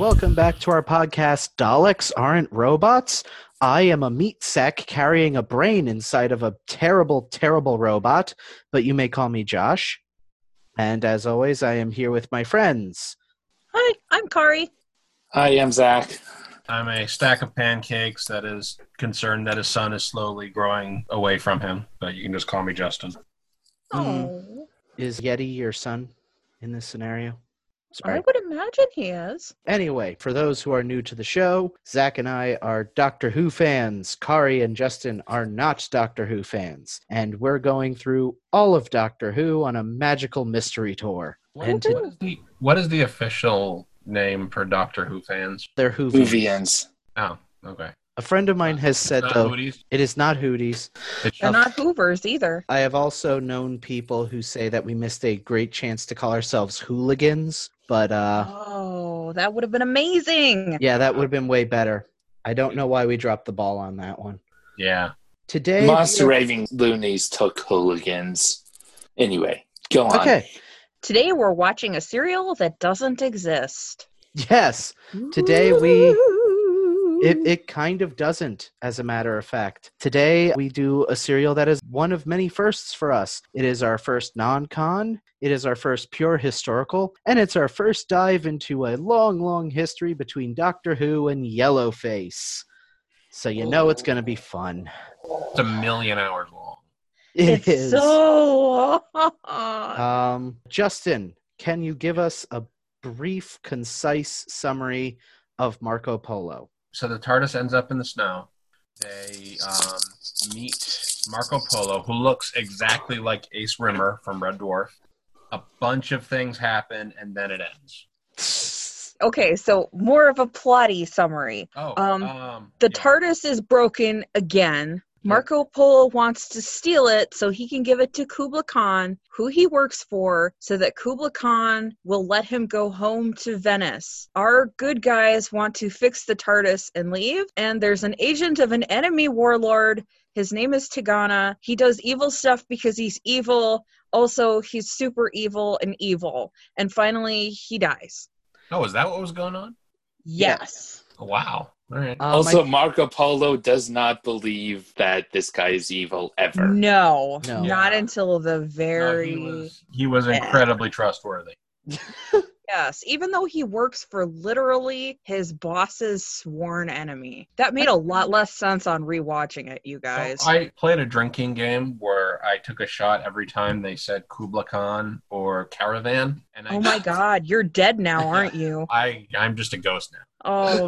welcome back to our podcast, Daleks Aren't Robots. I am a meat sack carrying a brain inside of a terrible, terrible robot, but you may call me Josh. And as always, I am here with my friends. Hi, I'm Kari. Hi, I'm Zach. I'm a stack of pancakes that is concerned that his son is slowly growing away from him, but you can just call me Justin. Oh, Is Yeti your son in this scenario? Sorry. I would imagine he is. Anyway, for those who are new to the show, Zach and I are Doctor Who fans. Kari and Justin are not Doctor Who fans. And we're going through all of Doctor Who on a magical mystery tour. What is the official name for Doctor Who fans? They're Whovians. Whovians. Oh, okay. A friend of mine has said, Not though, Hooties? it is not Hooties. They're not Hoovers either. I have also known people who say that we missed a great chance to call ourselves hooligans, but Oh, that would have been amazing. yeah, that would have been way better. I don't know why we dropped the ball on that one. Yeah. Today, Monster Raving Loonies took hooligans. Anyway, go on. Okay. Today we're watching a serial that doesn't exist. Yes. Today It kind of doesn't, as a matter of fact. Today, we do a serial that is one of many firsts for us. It is our first non-con, it is our first pure historical, and it's our first dive into a long, long history between Doctor Who and Yellowface. So you know it's going to be fun. It's 1,000,000 hours long. It It's is. so long. Justin, can you give us a brief, concise summary of Marco Polo? So the TARDIS ends up in the snow. They meet Marco Polo, who looks exactly like Ace Rimmer from Red Dwarf. A bunch of things happen, and then it ends. Okay, so more of a plotty summary. The TARDIS is broken again. Marco Polo wants to steal it so he can give it to Kubla Khan, who he works for, so that Kubla Khan will let him go home to Venice. Our good guys want to fix the TARDIS and leave, and there's an agent of an enemy warlord. His name is Tigana. He does evil stuff because he's evil. Also, he's super evil and evil. And finally, he dies. Oh, is that what was going on? Yes. Oh, wow. All right. Also, Marco Polo does not believe that this guy is evil ever. No, No. not Yeah. until the very... No, he was incredibly trustworthy. Yes, even though he works for literally his boss's sworn enemy. That made a lot less sense on rewatching it, you guys. So I played a drinking game where I took a shot every time they said Kubla Khan or Caravan. And Oh my god, you're dead now, aren't you? I'm just a ghost now. Oh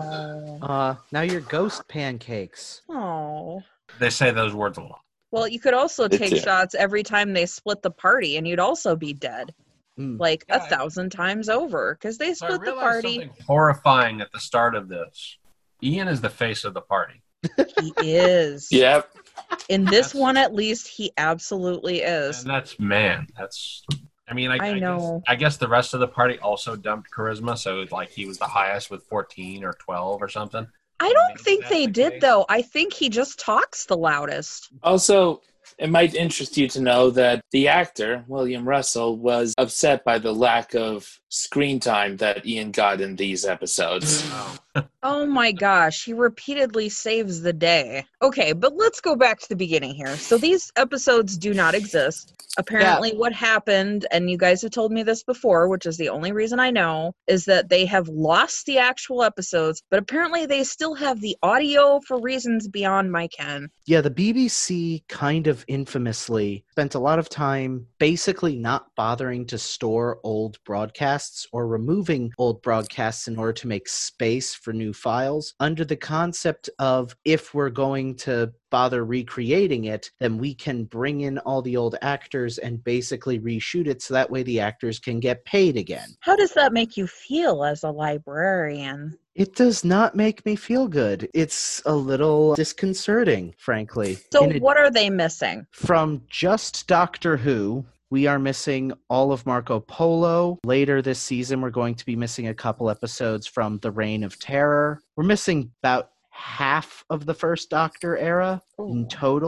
no. Now you're ghost pancakes. Oh. They say those words a lot. Well, you could also It's take it. shots every time they split the party and you'd also be dead. Like Yeah, 1,000 times over, because they So I split the realized party. something horrifying at the start of this. Ian is the face of the party. He is. Yep. In this That's- one, at least, he absolutely is. And that's I mean, I know. I guess the rest of the party also dumped charisma, so like he was the highest with 14 or 12 or something. I don't Maybe think that's they the did, case. though. I think he just talks the loudest. Also, it might interest you to know that the actor, William Russell, was upset by the lack of screen time that Ian got in these episodes. Oh. Oh my gosh, he repeatedly saves the day. Okay, but let's go back to the beginning here. So these episodes do not exist. Apparently what happened, and you guys have told me this before, which is the only reason I know, is that they have lost the actual episodes, but apparently they still have the audio for reasons beyond my ken. Yeah, the BBC kind of infamously spent a lot of time basically not bothering to store old broadcasts or removing old broadcasts in order to make space for new files under the concept of if we're going to bother recreating it, then we can bring in all the old actors and basically reshoot it so that way the actors can get paid again. How does that make you feel as a librarian? It does not make me feel good. It's a little disconcerting, frankly. So In a- what are they missing? From just Doctor Who, we are missing all of Marco Polo. Later this season, we're going to be missing a couple episodes from The Reign of Terror. We're missing about half of the First Doctor era in total.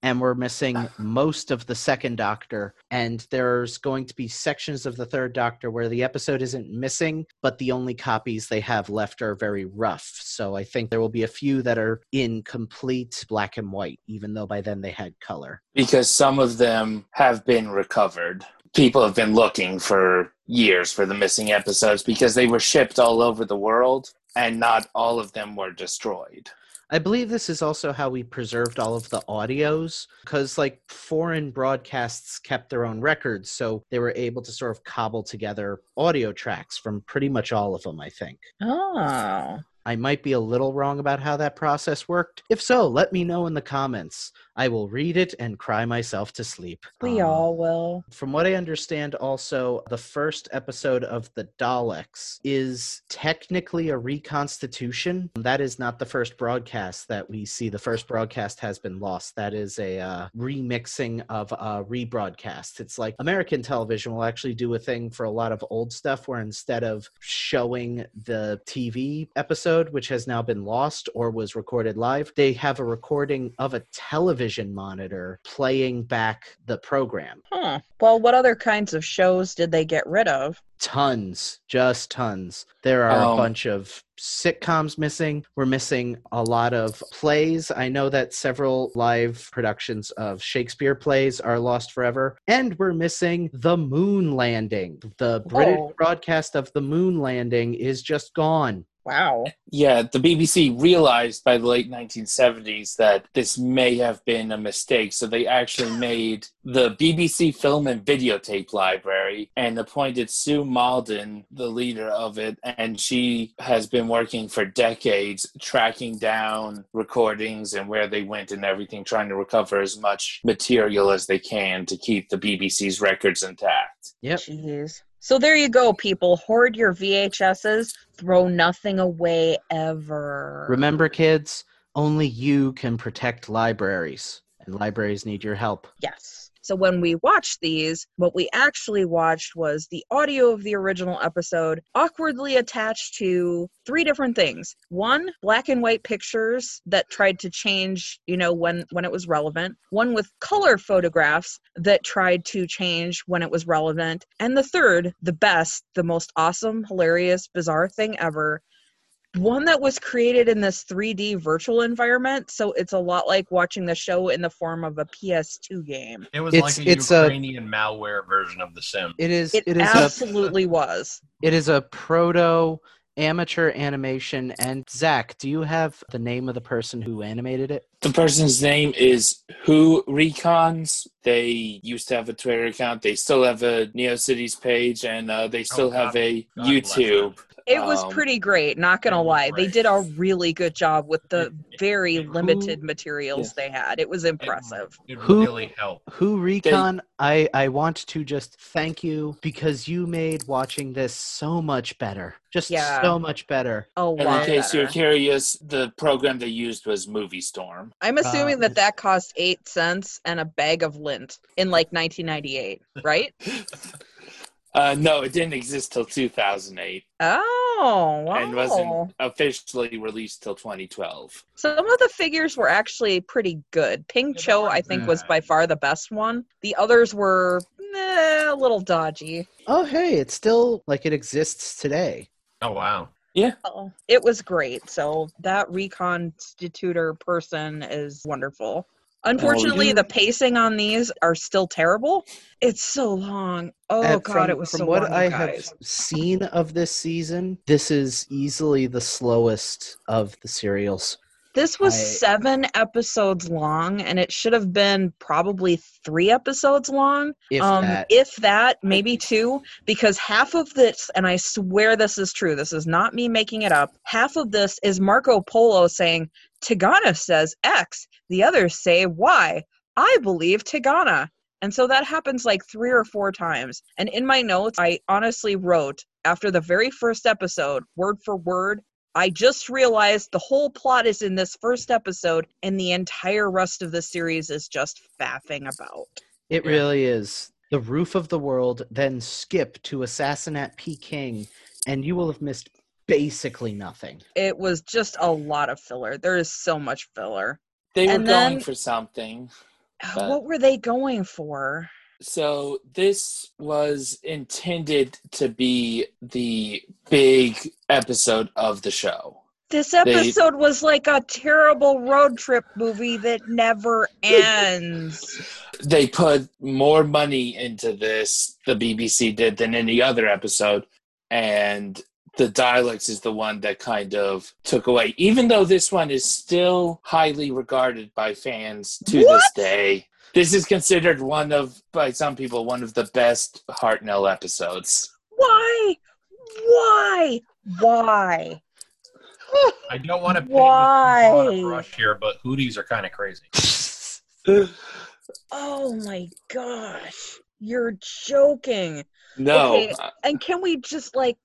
and we're missing most of the second Doctor. And there's going to be sections of the third Doctor where the episode isn't missing, but the only copies they have left are very rough. So I think there will be a few that are in complete black and white, even though by then they had color. Because some of them have been recovered. People have been looking for years for the missing episodes because they were shipped all over the world and not all of them were destroyed. I believe this is also how we preserved all of the audios, because like foreign broadcasts kept their own records, so they were able to sort of cobble together audio tracks from pretty much all of them, I think. Oh. I might be a little wrong about how that process worked. If so, let me know in the comments. I will read it and cry myself to sleep. We all will. From what I understand, also, the first episode of The Daleks is technically a reconstitution. That is not the first broadcast that we see. The first broadcast has been lost. That is a remixing of a rebroadcast. It's like American television will actually do a thing for a lot of old stuff where instead of showing the TV episode, which has now been lost or was recorded live, they have a recording of a television monitor playing back the program. Huh. Well, what other kinds of shows did they get rid of? Tons. Just tons. There are a bunch of sitcoms missing. We're missing a lot of plays. I know that several live productions of Shakespeare plays are lost forever. And we're missing the moon landing. The British broadcast of the moon landing is just gone. Wow. Yeah, the BBC realized by the late 1970s that this may have been a mistake, so they actually made the BBC Film and Videotape Library and appointed Sue Malden, the leader of it, and she has been working for decades tracking down recordings and where they went and everything, trying to recover as much material as they can to keep the BBC's records intact. Yep. Jeez. So there you go, people. Hoard your VHSs. Throw nothing away ever. Remember, kids, only you can protect libraries, and libraries need your help. Yes. So when we watched these, what we actually watched was the audio of the original episode awkwardly attached to 3 different things. 1, black and white pictures that tried to change, when it was relevant. 1 with color photographs that tried to change when it was relevant. And the 3rd, the best, the most awesome, hilarious, bizarre thing ever, one that was created in this 3D virtual environment, so it's a lot like watching the show in the form of a PS2 game. It was like a Ukrainian malware version of The Sims. It absolutely was. It is a proto amateur animation. And Zach, do you have the name of the person who animated it? The person's name is Who Recons. They used to have a Twitter account. They still have a NeoCities page, and they still have a YouTube. It was pretty great, not gonna lie. They did a really good job with the very limited materials they had. It was impressive. It really helped. Who Recon, I want to just thank you because you made watching this so much better. So much better. A lot and in case you're curious, the program they used was Movie Storm. I'm assuming that cost 8 cents and a bag of lint in like 1998, right? No, it didn't exist till 2008. Oh, wow. And wasn't officially released till 2012. Some of the figures were actually pretty good. Ping Cho, I think, was by far the best one. The others were a little dodgy. Oh, hey, it's still like it exists today. Oh, wow. Yeah. It was great. So that reconstitutor person is wonderful. Unfortunately, the pacing on these are still terrible. It's so long. Oh, God, it was so long, From what I have seen of this season, this is easily the slowest of the serials. This was 7 episodes long, and it should have been probably 3 episodes long. If that, maybe 2, because half of this, and I swear this is true, this is not me making it up, half of this is Marco Polo saying, Tigana says X, the others say Y. I believe Tigana. And so that happens like 3 or 4 times. And in my notes, I honestly wrote, after the very first episode, word for word, I just realized the whole plot is in this first episode, and the entire rest of the series is just faffing about. It really is. The roof of the world, then skip to Assassinat Peking, and you will have missed basically nothing. It was just a lot of filler. There is so much filler. They were going for something. What were they going for? So this was intended to be the big episode of the show. This episode was like a terrible road trip movie that never ends. They put more money into this, the BBC did, than any other episode. And the Daleks is the one that kind of took away. Even though this one is still highly regarded by fans to this day. This is considered by some people, one of the best Hartnell episodes. Why? I don't want to paint with a brush here, but Hooties are kind of crazy. Oh my gosh. You're joking. No. Okay, and can we just what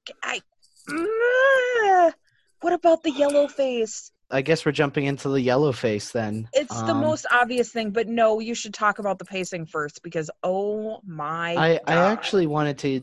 about the yellow face? I guess we're jumping into the yellow face then. It's the most obvious thing, but no, you should talk about the pacing first because oh my God. I actually wanted to,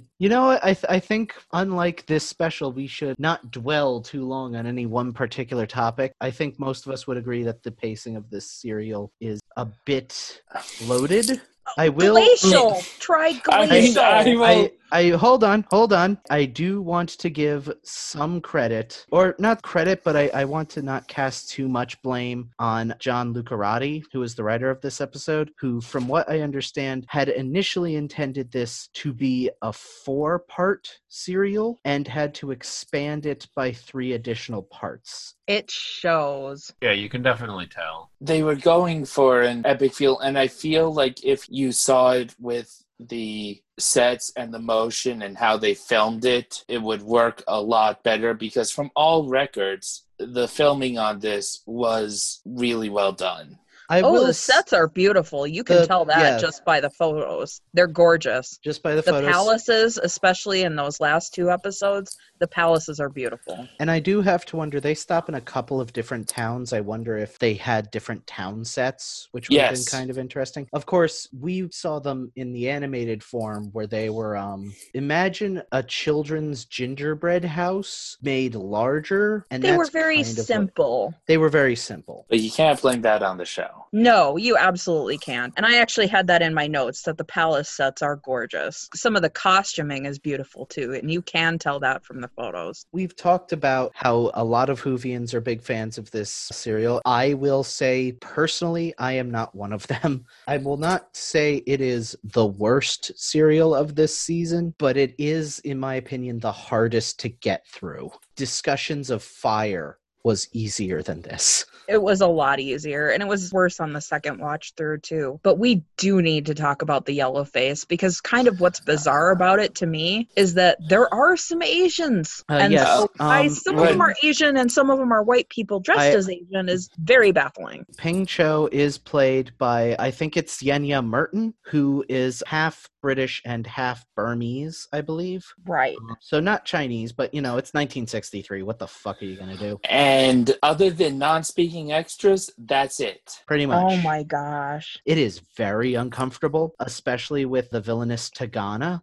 I think unlike this special, we should not dwell too long on any one particular topic. I think most of us would agree that the pacing of this serial is a bit loaded. I will. Glacial. Try glacial. I hold on. I do want to give some credit, or not credit, but I want to not cast too much blame on John Lucarotti, who is the writer of this episode, who, from what I understand, had initially intended this to be a 4-part serial and had to expand it by 3 additional parts. It shows. Yeah, you can definitely tell. They were going for an epic feel, and I feel like if you saw it with the sets and the motion and how they filmed it, it would work a lot better because from all records, the filming on this was really well done. The sets are beautiful. You can tell that just by the photos. They're gorgeous. Just by the photos. The palaces, especially in those last 2 episodes, the palaces are beautiful. And I do have to wonder, they stop in a couple of different towns. I wonder if they had different town sets, which would have been kind of interesting. Of course, we saw them in the animated form where they were, imagine a children's gingerbread house made larger. And they were very simple. They were very simple. But you can't blame that on the show. No, you absolutely can't. And I actually had that in my notes that the palace sets are gorgeous. Some of the costuming is beautiful too, and you can tell that from the photos. We've talked about how a lot of Whovians are big fans of this serial. I will say, personally, I am not one of them. I will not say it is the worst serial of this season, but it is, in my opinion, the hardest to get through. Discussions of Fire was easier than this. It was a lot easier, and it was worse on the second watch through too. But we do need to talk about the yellow face because kind of what's bizarre about it to me is that there are some Asians. And some of them are Asian and some of them are white people dressed as Asian is very baffling. Ping Cho is played by, I think it's Yenya Merton, who is half British and half Burmese, I believe. Right. So not Chinese, but it's 1963. What the fuck are you going to do? And other than non-speaking extras, that's it. Pretty much. Oh my gosh. It is very uncomfortable, especially with the villainous Tagana.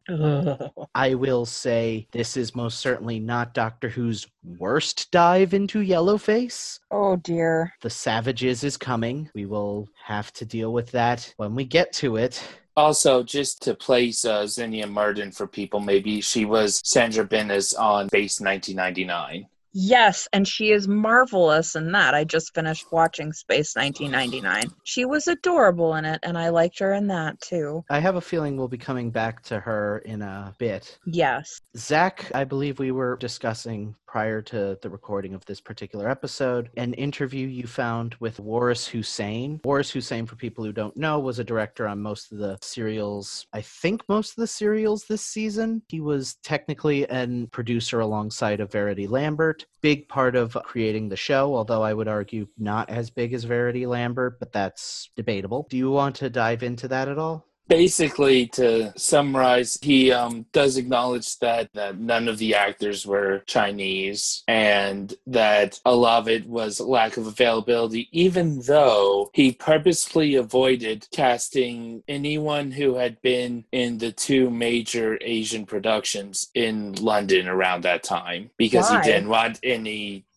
I will say this is most certainly not Doctor Who's worst dive into Yellowface. Oh dear. The Savages is coming. We will have to deal with that when we get to it. Also, just to place Zinnia Murden for people, maybe she was Sandra Benes on Space 1999. Yes, and she is marvelous in that. I just finished watching Space 1999. She was adorable in it, and I liked her in that, too. I have a feeling we'll be coming back to her in a bit. Yes. Zach, I believe we were discussing prior to the recording of this particular episode, an interview you found with Waris Hussein. Waris Hussein, for people who don't know, was a director on most of the serials. I think most of the serials this season. He was technically a producer alongside of Verity Lambert. Big part of creating the show, although I would argue not as big as Verity Lambert, but that's debatable. Do you want to dive into that at all? Basically, to summarize, he does acknowledge that none of the actors were Chinese and that a lot of it was lack of availability, even though he purposefully avoided casting anyone who had been in the 2 major Asian productions in London around that time because he didn't want any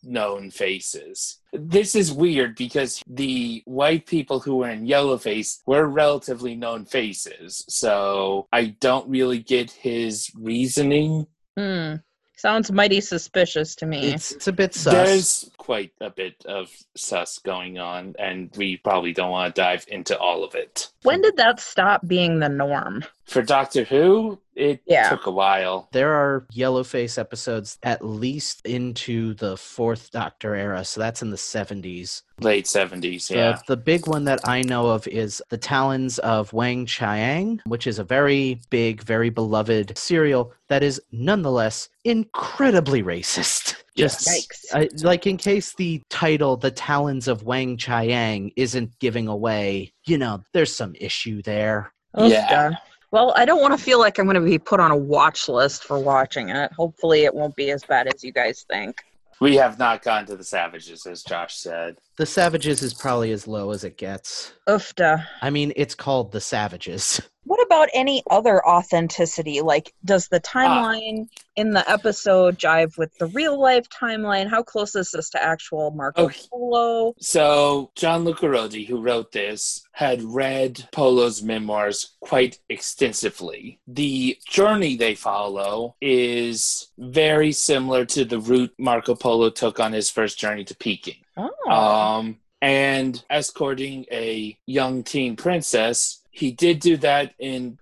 known faces. This is weird because the white people who were in Yellowface were relatively known faces, so I don't really get his reasoning. Sounds mighty suspicious to me. It's a bit sus. There's quite a bit of sus going on, and we probably don't want to dive into all of it. When did that stop being the norm? For Doctor Who, it took a while. There are Yellowface episodes at least into the fourth Doctor era, so that's in the 70s. Late 70s, yeah. The big one that I know of is The Talons of Weng-Chiang, which is a very big, very beloved serial that is nonetheless incredibly racist. Yikes. Like, in case the title, The Talons of Weng-Chiang, isn't giving away, there's some issue there. Yeah. Well, I don't want to feel like I'm going to be put on a watch list for watching it. Hopefully it won't be as bad as you guys think. We have not gone to the Savages, as Josh said. The Savages is probably as low as it gets. Oofda. I mean, it's called The Savages. What about any other authenticity? Like, does the timeline in the episode jive with the real-life timeline? How close is this to actual Marco Polo? So, John Lucarotti, who wrote this, had read Polo's memoirs quite extensively. The journey they follow is very similar to the route Marco Polo took on his first journey to Peking. And escorting a young teen princess. He did do that in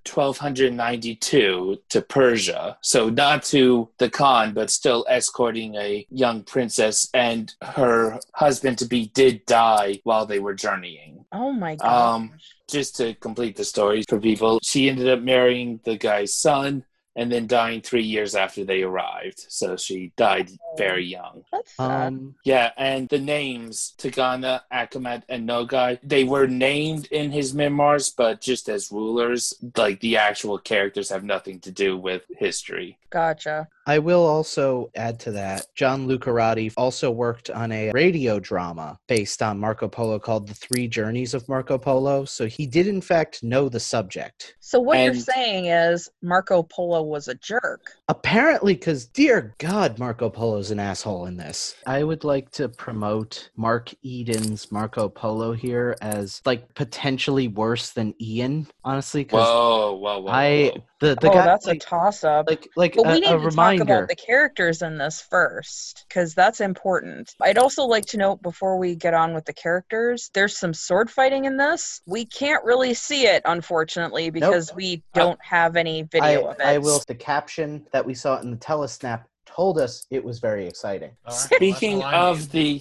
1292 to Persia. So not to the Khan, but still escorting a young princess, and her husband-to-be did die while they were journeying. Oh my gosh. Just to complete the story for people, she ended up marrying the guy's son and then dying 3 years after they arrived. So she died very young. That's sad. Yeah, and the names, Tagana, Akamat, and Nogai, they were named in his memoirs, but just as rulers, like the actual characters have nothing to do with history. Gotcha. I will also add to that, John Lucarotti also worked on a radio drama based on Marco Polo called The Three Journeys of Marco Polo, so he did in fact know the subject. So what you're saying is Marco Polo was a jerk. Apparently, because dear God, Marco Polo's an asshole in this. I would like to promote Mark Eden's Marco Polo here as like potentially worse than Ian, honestly. Whoa. The guy, that's a toss-up. But we need to talk about the characters in this first, because that's important. I'd also like to note, before we get on with the characters, there's some sword fighting in this. We can't really see it, unfortunately, because we don't have any video of it. The caption that we saw in the telesnap told us it was very exciting. Speaking of the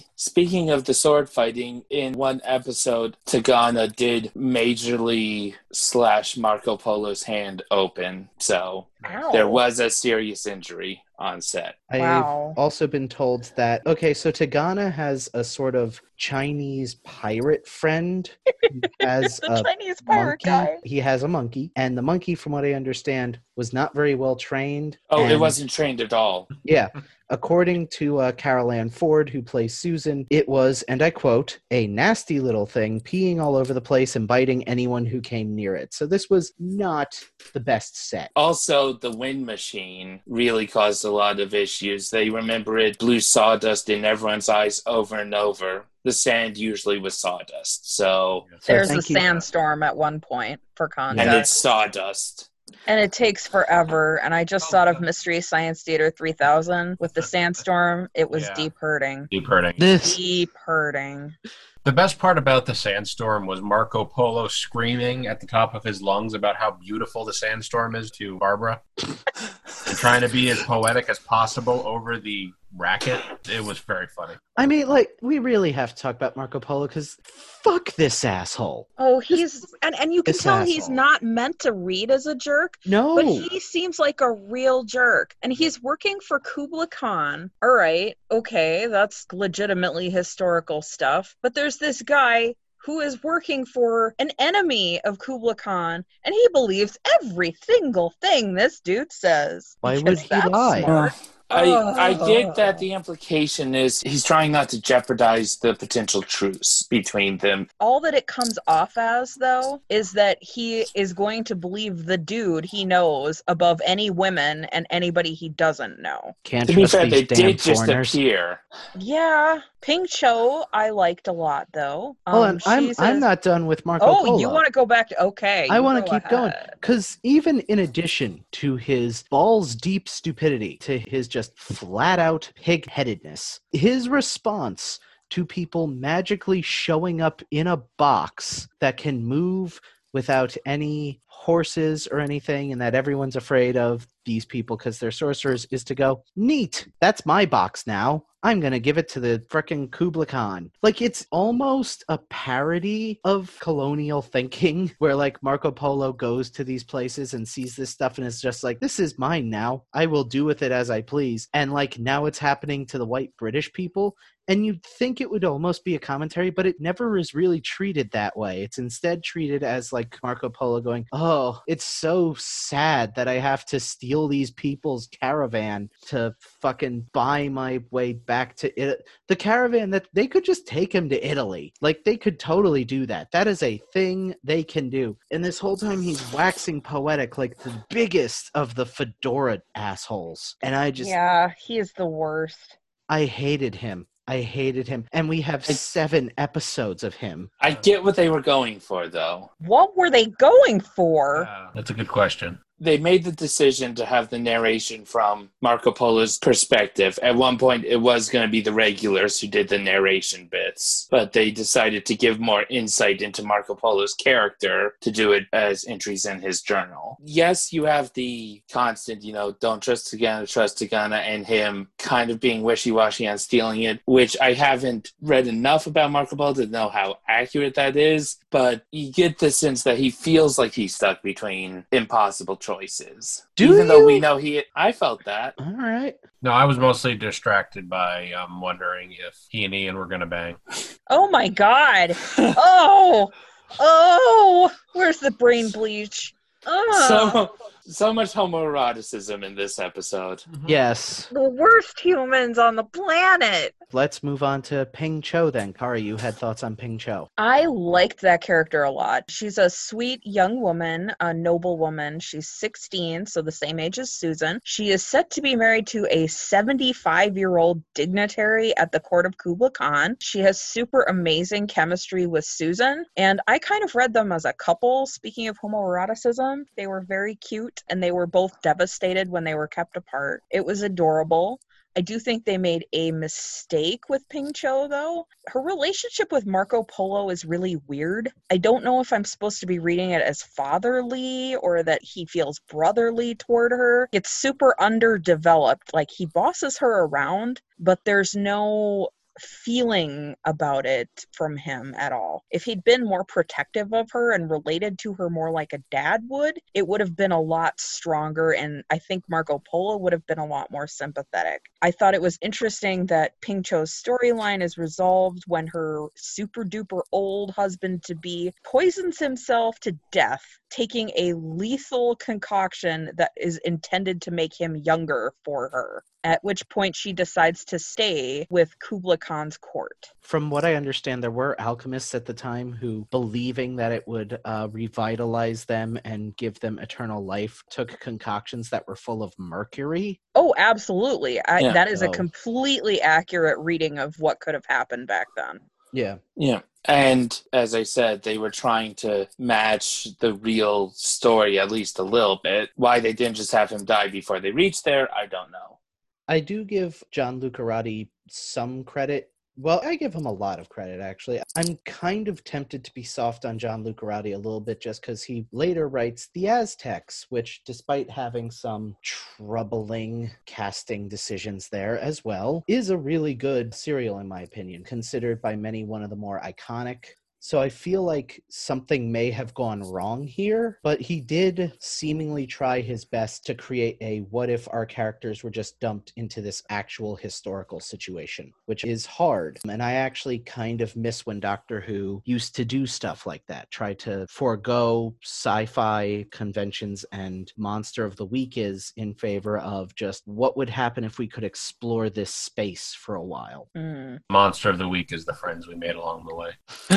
sword fighting, in one episode, Tagana did majorly slash Marco Polo's hand open, so there was a serious injury on set. I've also been told that, so Tagana has a sort of Chinese pirate friend who has a Chinese pirate guy. He has a monkey, and the monkey, from what I understand, was not very well trained. It wasn't trained at all. Yeah. According to Carol Ann Ford, who plays Susan, it was, and I quote, a nasty little thing peeing all over the place and biting anyone who came near it. So this was not the best set. Also, the wind machine really caused a lot of issues. They remember it blew sawdust in everyone's eyes over and over. The sand usually was sawdust. So there's a sandstorm at one point, for context. And it's sawdust. And it takes forever. And I just thought of Mystery Science Theater 3000 with the sandstorm. It was deep hurting. Deep hurting. Deep hurting. The best part about the sandstorm was Marco Polo screaming at the top of his lungs about how beautiful the sandstorm is to Barbara. And trying to be as poetic as possible over the racket. It was very funny. I mean, we really have to talk about Marco Polo, because fuck this asshole. Oh, and you can tell he's not meant to read as a jerk. No. But he seems like a real jerk. And he's working for Kublai Khan. All right, okay, that's legitimately historical stuff. But there's this guy who is working for an enemy of Kublai Khan, and he believes every single thing this dude says. Why would he lie? I get that the implication is he's trying not to jeopardize the potential truce between them. All that it comes off as, though, is that he is going to believe the dude he knows above any women and anybody he doesn't know. Can't to be trust fair, they these damn did just foreigners. appear. Yeah, Ping Cho I liked a lot, though. Hold on, I'm not done with Marco Polo. Oh, you want to go back to... Okay, I want to keep going. Because even in addition to his balls-deep stupidity, to his just flat-out pig-headedness, his response to people magically showing up in a box that can move without any horses or anything, and that everyone's afraid of these people because they're sorcerers, is to go, neat, that's my box now. I'm going to give it to the frickin' Kublai Khan. Like, it's almost a parody of colonial thinking where, like, Marco Polo goes to these places and sees this stuff and is just like, this is mine now. I will do with it as I please. And, like, now it's happening to the white British people. And you'd think it would almost be a commentary, but it never is really treated that way. It's instead treated as, like, Marco Polo going, oh, it's so sad that I have to steal these people's caravan to fucking buy my way back to it. The caravan that they could just take him to Italy. Like, they could totally do that. That is a thing they can do. And this whole time he's waxing poetic like the biggest of the fedora assholes. And I just... Yeah, he is the worst. I hated him. And we have 7 episodes of him. I get what they were going for, though. What were they going for? That's a good question. They made the decision to have the narration from Marco Polo's perspective. At one point, it was going to be the regulars who did the narration bits, but they decided to give more insight into Marco Polo's character to do it as entries in his journal. Yes, you have the constant, don't trust Tigana, trust Tigana, and him kind of being wishy-washy on stealing it, which I haven't read enough about Marco Polo to know how accurate that is, but you get the sense that he feels like he's stuck between impossible choices. Though we know I felt that. All right. No, I was mostly distracted by wondering if he and Ian were going to bang. Oh my God. Where's the brain bleach? So much homoeroticism in this episode. Yes. The worst humans on the planet. Let's move on to Ping Cho then. Kara, you had thoughts on Ping Cho. I liked that character a lot. She's a sweet young woman, a noble woman. She's 16, so the same age as Susan. She is set to be married to a 75-year-old dignitary at the court of Kublai Khan. She has super amazing chemistry with Susan, and I kind of read them as a couple. Speaking of homoeroticism, they were very cute, and they were both devastated when they were kept apart. It was adorable. I do think they made a mistake with Ping Cho, though. Her relationship with Marco Polo is really weird. I don't know if I'm supposed to be reading it as fatherly or that he feels brotherly toward her. It's super underdeveloped. Like, he bosses her around, but there's no feeling about it from him at all. If he'd been more protective of her and related to her more like a dad would, it would have been a lot stronger, and I think Marco Polo would have been a lot more sympathetic. I thought it was interesting that Ping Cho's storyline is resolved when her super duper old husband-to-be poisons himself to death, taking a lethal concoction that is intended to make him younger for her. At which point she decides to stay with Kublai Khan's court. From what I understand, there were alchemists at the time who, believing that it would revitalize them and give them eternal life, took concoctions that were full of mercury. Oh, absolutely. That is a completely accurate reading of what could have happened back then. Yeah. Yeah. And as I said, they were trying to match the real story at least a little bit. Why they didn't just have him die before they reached there, I don't know. I do give Gianluca Rotti some credit. Well, I give him a lot of credit, actually. I'm kind of tempted to be soft on Gianluca Rotti a little bit just because he later writes The Aztecs, which, despite having some troubling casting decisions there as well, is a really good serial, in my opinion, considered by many one of the more iconic So I feel like something may have gone wrong here, but he did seemingly try his best to create a what if our characters were just dumped into this actual historical situation, which is hard. And I actually kind of miss when Doctor Who used to do stuff like that, try to forego sci-fi conventions and Monster of the Week is in favor of just what would happen if we could explore this space for a while. Monster of the Week is the friends we made along the way.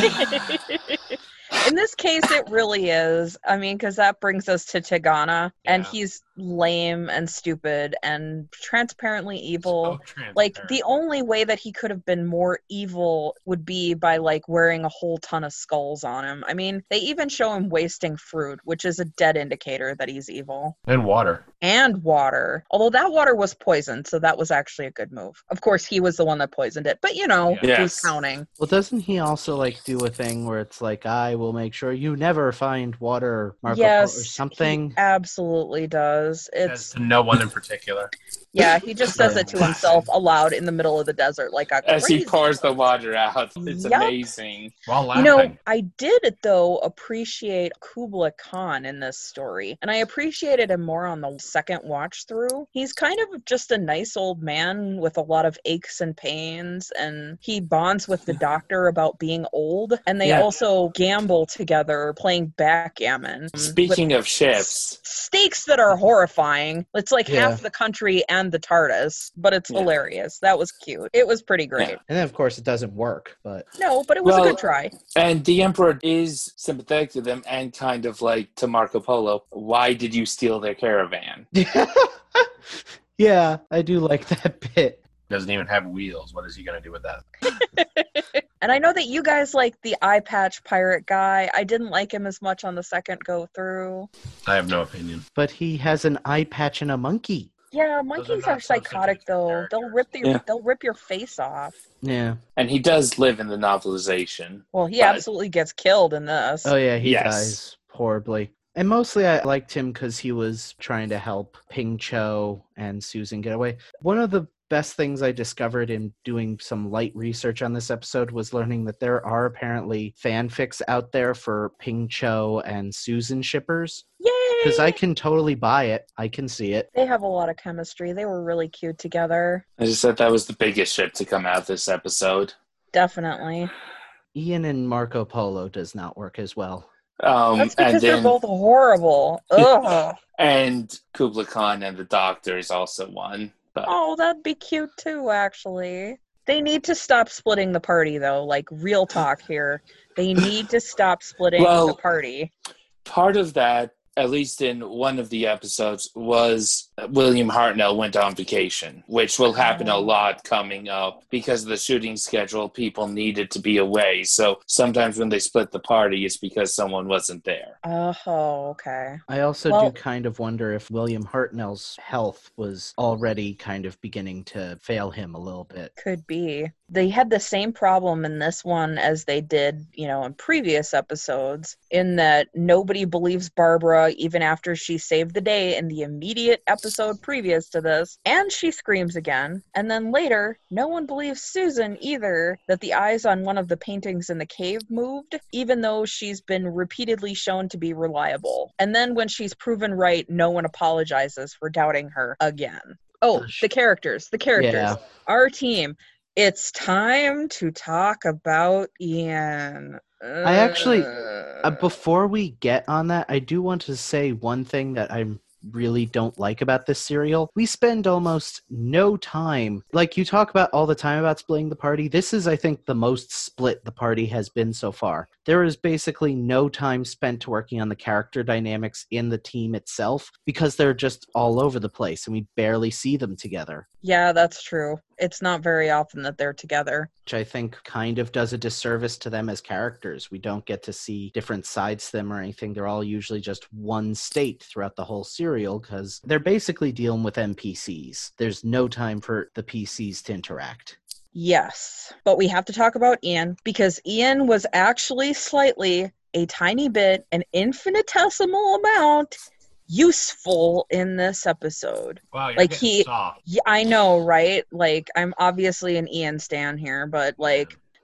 In this case, it really is. I mean, because that brings us to Tegana, and he's lame and stupid and transparently evil. So transparent. Like, the only way that he could have been more evil would be by, like, wearing a whole ton of skulls on him. I mean, they even show him wasting fruit, which is a dead indicator that he's evil. And water. Although that water was poisoned, so that was actually a good move. Of course, he was the one that poisoned it, but, who's counting? Well, doesn't he also, like, do a thing where it's like, I will make sure you never find water, Marco, or something? He absolutely does. It's to no one in particular. Yeah, he just says it to himself aloud in the middle of the desert, like a as he pours the water out. It's amazing. While laughing. I did, though, appreciate Kubla Khan in this story, and I appreciated him more on the second watch through. He's kind of just a nice old man with a lot of aches and pains, and he bonds with the Doctor about being old, and they also gamble together playing backgammon. Speaking of ships, stakes that are horrifying. It's like half the country and the TARDIS, but it's hilarious. That was cute. It was pretty great. And then, of course, it doesn't work, but... No, but it was a good try. And the Emperor is sympathetic to them and kind of like to Marco Polo. Why did you steal their caravan? Yeah, I do like that bit. Doesn't even have wheels. What is he going to do with that? And I know that you guys like the eye patch pirate guy. I didn't like him as much on the second go through. I have no opinion. But he has an eye patch and a monkey. Yeah, monkeys are psychotic though. They'll rip your face off. Yeah. And he does live in the novelization. Well, he absolutely gets killed in this. Oh yeah, he dies horribly. And mostly I liked him because he was trying to help Ping Cho and Susan get away. One of the best things I discovered in doing some light research on this episode was learning that there are apparently fanfics out there for Ping Cho and Susan shippers. Yay! Because I can totally buy it. I can see it. They have a lot of chemistry. They were really cute together. I just thought that was the biggest ship to come out this episode. Definitely. Ian and Marco Polo does not work as well. That's because they're both horrible. Ugh. And Kubla Khan and the Doctor is also one. But... Oh, that'd be cute too, actually. They need to stop splitting the party, though. Like, real talk here. They need to stop splitting the party. Part of that, at least in one of the episodes, was William Hartnell went on vacation, which will happen a lot coming up. Because of the shooting schedule, people needed to be away. So sometimes when they split the party, it's because someone wasn't there. Oh, okay. I also do kind of wonder if William Hartnell's health was already kind of beginning to fail him a little bit. Could be. They had the same problem in this one as they did, in previous episodes, in that nobody believes Barbara even after she saved the day in the immediate episode previous to this, and she screams again. And then later, no one believes Susan either, that the eyes on one of the paintings in the cave moved, even though she's been repeatedly shown to be reliable. And then when she's proven right, no one apologizes for doubting her again. Oh, the characters. Yeah. Our team. It's time to talk about Ian. I actually, before we get on that, I do want to say one thing that I really don't like about this serial. We spend almost no time, like you talk about all the time about splitting the party. This is, I think, the most split the party has been so far. There is basically no time spent working on the character dynamics in the team itself because they're just all over the place and we barely see them together. Yeah, that's true. It's not very often that they're together. Which I think kind of does a disservice to them as characters. We don't get to see different sides to them or anything. They're all usually just one state throughout the whole serial because they're basically dealing with NPCs. There's no time for the PCs to interact. Yes, but we have to talk about Ian because Ian was actually slightly, a tiny bit, an infinitesimal amount useful in this episode. Wow, you're getting soft. Yeah, I know, right? Like, I'm obviously an Ian stan here, but like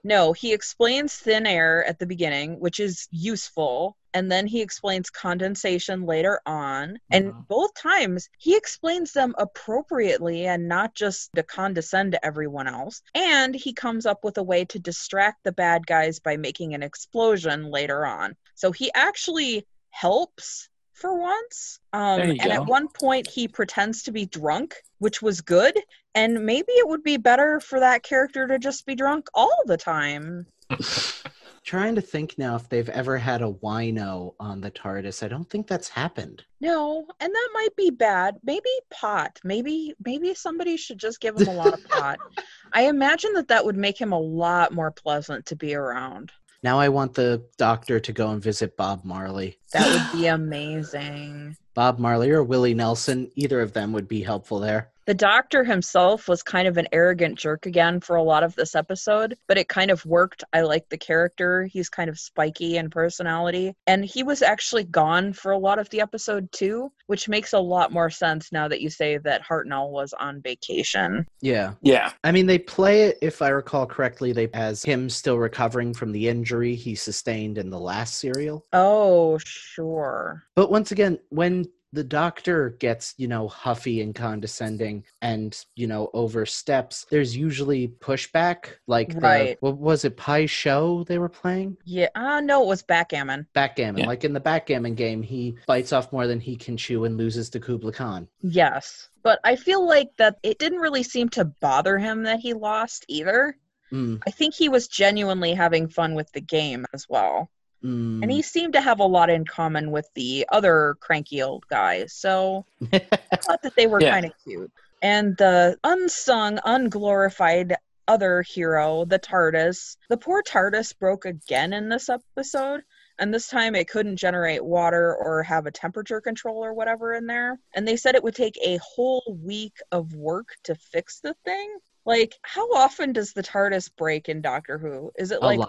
No, he explains thin air at the beginning, which is useful. And then he explains condensation later on. And both times he explains them appropriately and not just to condescend to everyone else. And he comes up with a way to distract the bad guys by making an explosion later on. So he actually helps for once. And at one point he pretends to be drunk, which was good. And maybe it would be better for that character to just be drunk all the time. Trying to think now if they've ever had a wino on the TARDIS. I don't think that's happened. No, and that might be bad. Maybe pot. Maybe somebody should just give him a lot of pot. I imagine that would make him a lot more pleasant to be around. Now I want the Doctor to go and visit Bob Marley. That would be amazing. Bob Marley or Willie Nelson, either of them would be helpful there. The Doctor himself was kind of an arrogant jerk again for a lot of this episode, but it kind of worked. I like the character. He's kind of spiky in personality. And he was actually gone for a lot of the episode too, which makes a lot more sense now that you say that Hartnell was on vacation. Yeah. Yeah. I mean, they play it, if I recall correctly, as him still recovering from the injury he sustained in the last serial. Oh, sure. But once again, when the Doctor gets, huffy and condescending and, oversteps, there's usually pushback. Like, what was it, Pie Show they were playing? Yeah, no, it was backgammon. Backgammon. Yeah. Like in the backgammon game, he bites off more than he can chew and loses to Kubla Khan. Yes, but I feel like that it didn't really seem to bother him that he lost either. I think he was genuinely having fun with the game as well. And he seemed to have a lot in common with the other cranky old guys. So I thought that they were kind of cute. And the unsung, unglorified other hero, the TARDIS. The poor TARDIS broke again in this episode. And this time it couldn't generate water or have a temperature control or whatever in there. And they said it would take a whole week of work to fix the thing. Like, how often does the TARDIS break in Doctor Who? Is it like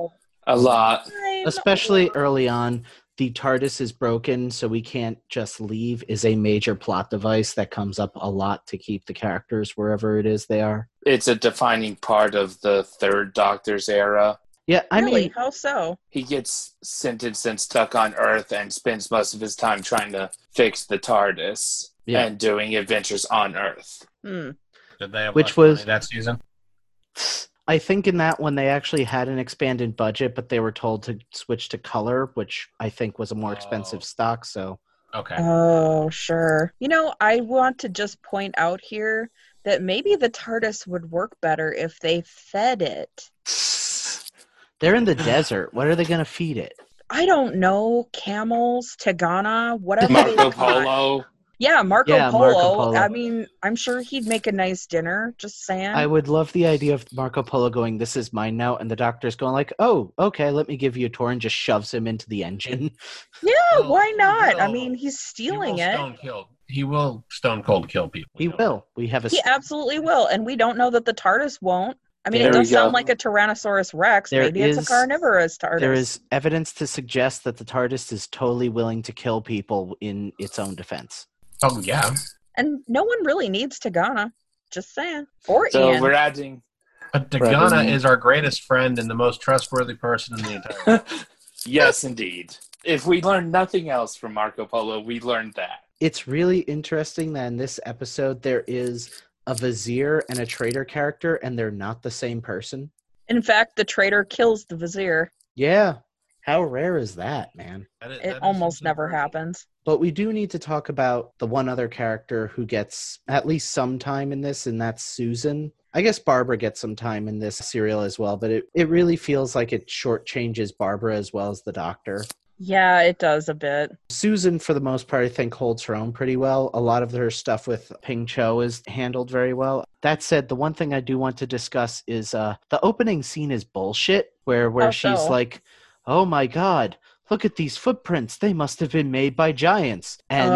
a lot? Especially early on, the TARDIS is broken, so we can't just leave is a major plot device that comes up a lot to keep the characters wherever it is they are. It's a defining part of the Third Doctor's era. Yeah, I mean, how so? He gets sentenced and stuck on Earth and spends most of his time trying to fix the TARDIS and doing adventures on Earth. Did they have which was that season? I think in that one they actually had an expanded budget, but they were told to switch to color, which I think was a more expensive stock. So okay. Oh, sure. I want to just point out here that maybe the TARDIS would work better if they fed it. They're in the desert. What are they going to feed it? I don't know. Camels, Tagana, whatever. Marco Polo. Yeah, Marco Polo. I mean, I'm sure he'd make a nice dinner, just saying. I would love the idea of Marco Polo going, "This is mine now," and the Doctor's going like, "Oh, okay, let me give you a tour," and just shoves him into the engine. Yeah, why not? I mean, he's stealing it. He will stone cold kill people. He will. He absolutely will, and we don't know that the TARDIS won't. I mean, it does sound like a Tyrannosaurus Rex. Maybe it's a carnivorous TARDIS. There is evidence to suggest that the TARDIS is totally willing to kill people in its own defense. Oh, yeah. And no one really needs Tagana. Just saying. Or so Ian. We're adding... But Tagana is our greatest friend and the most trustworthy person in the entire world. Yes, indeed. If we learned nothing else from Marco Polo, we learned that. It's really interesting that in this episode there is a Vizier and a traitor character, and they're not the same person. In fact, the traitor kills the Vizier. Yeah. How rare is that, man? It almost never happens. But we do need to talk about the one other character who gets at least some time in this, and that's Susan. I guess Barbara gets some time in this serial as well, but it really feels like it shortchanges Barbara as well as the Doctor. Yeah, it does a bit. Susan, for the most part, I think holds her own pretty well. A lot of her stuff with Ping Cho is handled very well. That said, the one thing I do want to discuss is the opening scene is bullshit, where she's like, "Oh my God, look at these footprints. They must have been made by giants."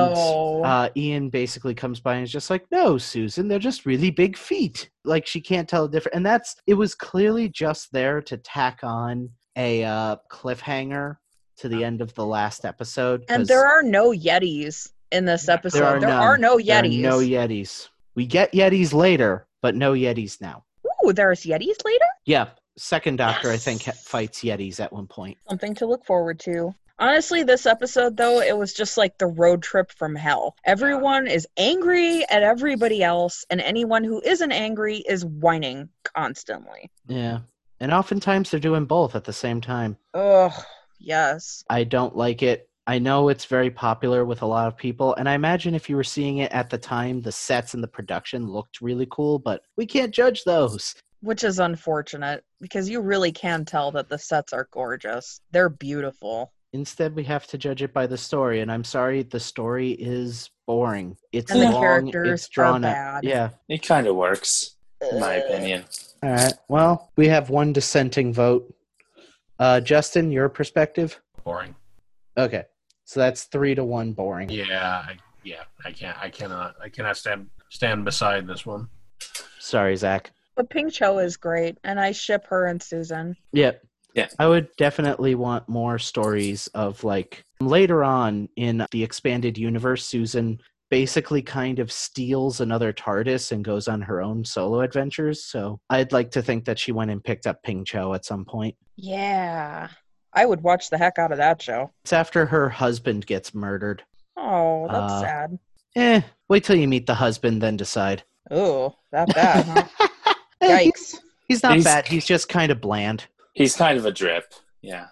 And Ian basically comes by and is just like, "No, Susan, they're just really big feet." Like, she can't tell the difference. And it was clearly just there to tack on a cliffhanger to the end of the last episode. And there are no Yetis in this episode. There are no Yetis. There are no Yetis. We get Yetis later, but no Yetis now. Ooh, there's Yetis later? Yeah. Second Doctor, I think, fights Yetis at one point. Something to look forward to. Honestly, this episode, though, it was just like the road trip from hell. Everyone is angry at everybody else, and anyone who isn't angry is whining constantly. Yeah. And oftentimes they're doing both at the same time. Ugh, yes. I don't like it. I know it's very popular with a lot of people, and I imagine if you were seeing it at the time, the sets and the production looked really cool, but we can't judge those. Which is unfortunate, because you really can tell that the sets are gorgeous. They're beautiful. Instead, we have to judge it by the story, and I'm sorry, the story is boring. It's and long, the characters it's drawn are out. bad. Yeah. It kind of works, in my opinion. All right. Well, we have one dissenting vote. Justin, your perspective? Boring. Okay. So that's 3-1 boring. Yeah, I cannot stand beside this one. Sorry, Zach. But Ping Cho is great, and I ship her and Susan. Yep. Yeah. I would definitely want more stories of, like, later on in the expanded universe, Susan basically kind of steals another TARDIS and goes on her own solo adventures. So I'd like to think that she went and picked up Ping Cho at some point. Yeah. I would watch the heck out of that show. It's after her husband gets murdered. Oh, that's sad. Wait till you meet the husband, then decide. Oh, that bad, huh? Yikes. He's not bad. He's just kind of bland. He's kind of a drip. Yeah.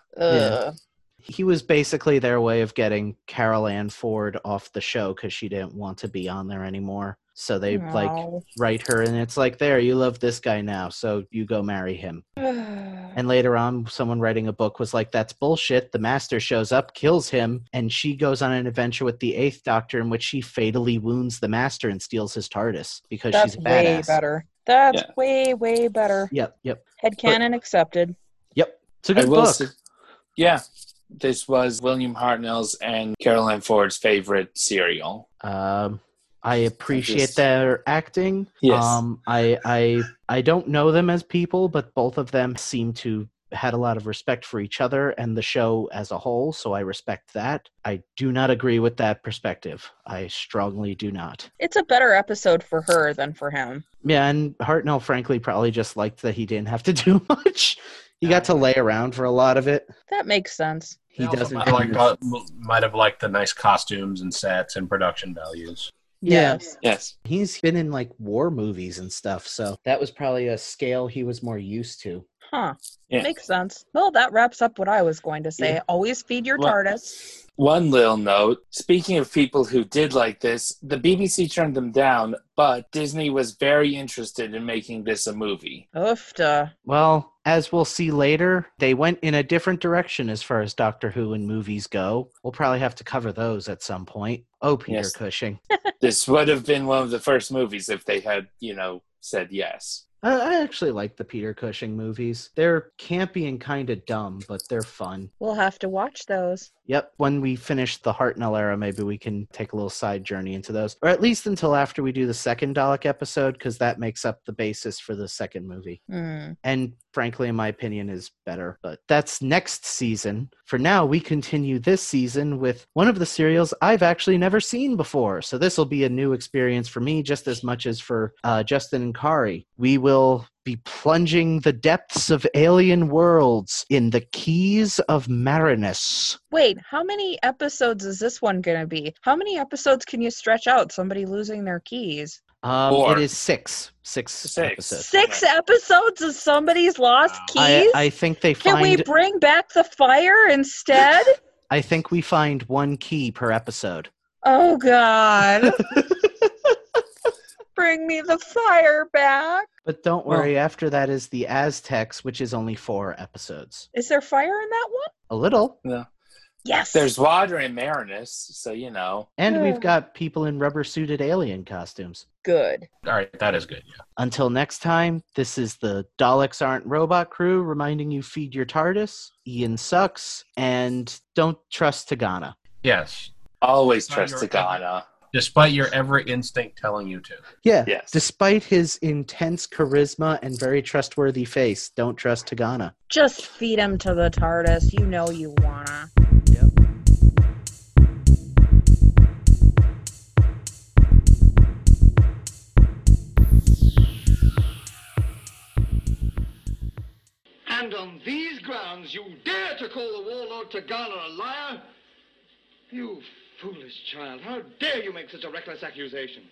He was basically their way of getting Carol Ann Ford off the show because she didn't want to be on there anymore. So they write her, and it's like, there, you love this guy now, so you go marry him. And later on, someone writing a book was like, that's bullshit. The Master shows up, kills him, and she goes on an adventure with the Eighth Doctor in which she fatally wounds the Master and steals his TARDIS because she's a badass. Way better. That's way, way better. Yep. Headcanon accepted. Yep. It's a good book. Yeah. This was William Hartnell's and Carol Ann Ford's favorite serial. I appreciate their acting. Yes. I don't know them as people, but both of them seem to had a lot of respect for each other and the show as a whole, so I respect that. I do not agree with that perspective. I strongly do not. It's a better episode for her than for him. Yeah, and Hartnell, frankly, probably just liked that he didn't have to do much. He got to lay around for a lot of it. That makes sense. He doesn't might have liked the nice costumes and sets and production values. Yes. He's been in like war movies and stuff, so that was probably a scale he was more used to. Huh. Yeah. Makes sense. Well, that wraps up what I was going to say. Yeah. Always feed your TARDIS. One little note. Speaking of people who did like this, the BBC turned them down, but Disney was very interested in making this a movie. Oofta. Well, as we'll see later, they went in a different direction as far as Doctor Who and movies go. We'll probably have to cover those at some point. Oh, Peter Cushing. This would have been one of the first movies if they had, said yes. I actually like the Peter Cushing movies. They're campy and kind of dumb, but they're fun. We'll have to watch those. Yep. When we finish the Hartnell era, maybe we can take a little side journey into those. Or at least until after we do the second Dalek episode, because that makes up the basis for the second movie. And frankly, in my opinion, is better. But that's next season. For now, we continue this season with one of the serials I've actually never seen before. So this will be a new experience for me, just as much as for Justin and Kari. We will be plunging the depths of alien worlds in the Keys of Marinus. Wait, how many episodes is this one going to be? How many episodes can you stretch out somebody losing their keys? It is six episodes. 6 episodes of somebody's lost keys? I think they find... Can we bring back the fire instead? I think we find one key per episode. Oh, God. Bring me the fire back. But don't worry, after that is the Aztecs, which is only 4 episodes. Is there fire in that one? A little. No. Yes. There's water in Marinus, so And we've got people in rubber-suited alien costumes. Good. All right, that is good, yeah. Until next time, this is the Daleks Aren't Robot crew reminding you feed your TARDIS, Ian sucks, and don't trust Tagana. Yes. Always trust Tagana. Despite your every instinct telling you to. Yeah, yes. Despite his intense charisma and very trustworthy face, don't trust Tagana. Just feed him to the TARDIS. You know you wanna. And on these grounds, you dare to call the warlord Tagala a liar? You foolish child, how dare you make such a reckless accusation?